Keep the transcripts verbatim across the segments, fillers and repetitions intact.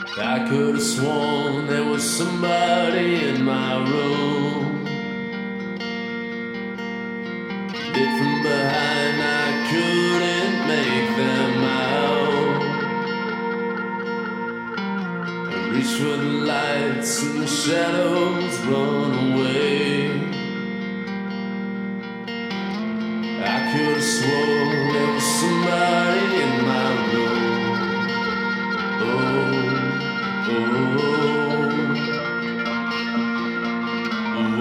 I could have sworn there was somebody in my room. Lit from behind, I couldn't make them out. I reached for the lights and the shadows run away. I could have sworn there was somebody in my room. Oh, oh, oh, oh,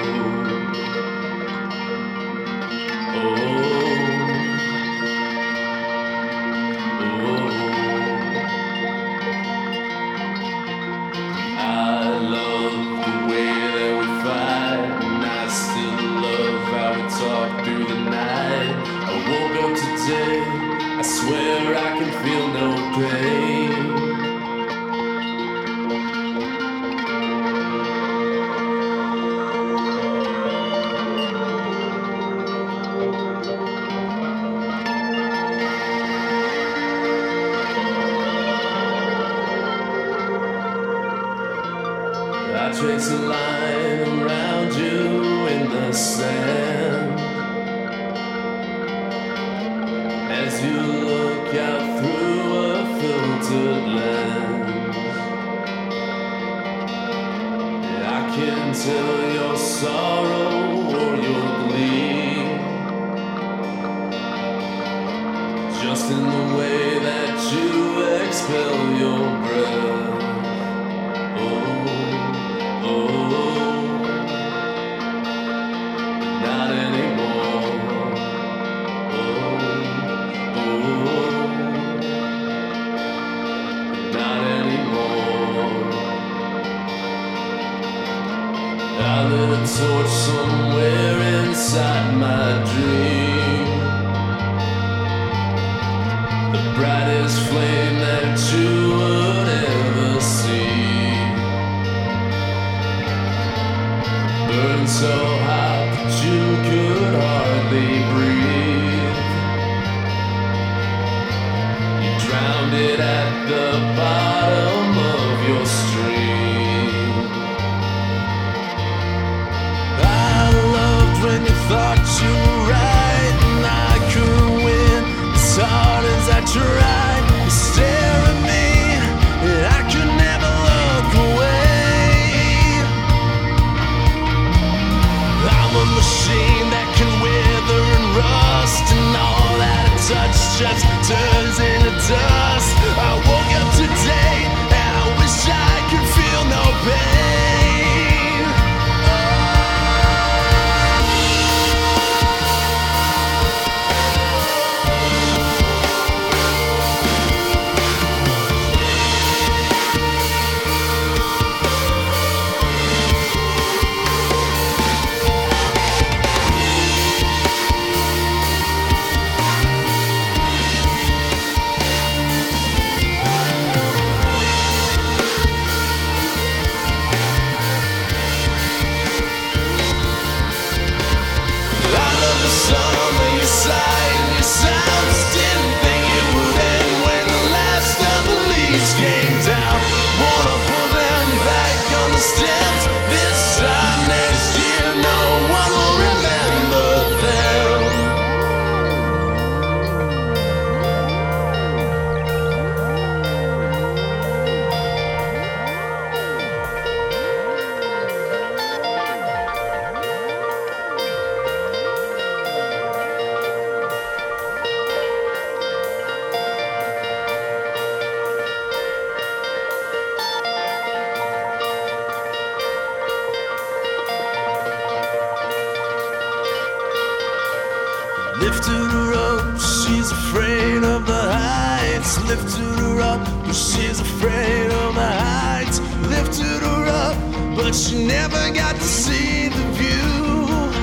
oh, oh. I love the way that we fight, and I still love how we talk through the night. I woke up today, I swear I can feel no pain. I trace a line around you in the sand as you look out through a filtered lens. I can tell your sorrow or your glee, just in the way that you expel your breath. Not anymore. Oh, oh, not anymore. I lit a torch somewhere inside my dream, the brightest flame that you would ever see. Burned so hot that you could hardly breathe. You drowned it at the bottom of your stream. I loved when you thought you were right and I could win. As hard as I tried, you stare at me and I could never look away. I'm a machine that can wither and rust, and all that I touch just turns into dust. I woke up today and I wish I could feel no pain. Lifted her up, she's afraid of the heights. Lifted her up, but she's afraid of the heights. Lifted her up, but she never got to see the view.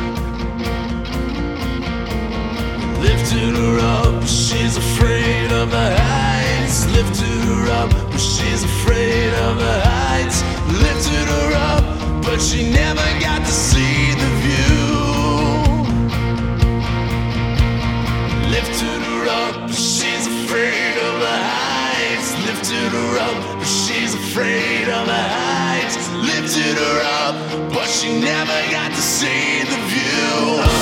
Lifted her up, but she's afraid of the heights. Lifted her up, but she's afraid of the heights. Lifted her up, but she never got to see the view. Lifted her up, but she's afraid of the heights. Lifted her up, but she's afraid of the heights. Lifted her up, but she never got to see the view.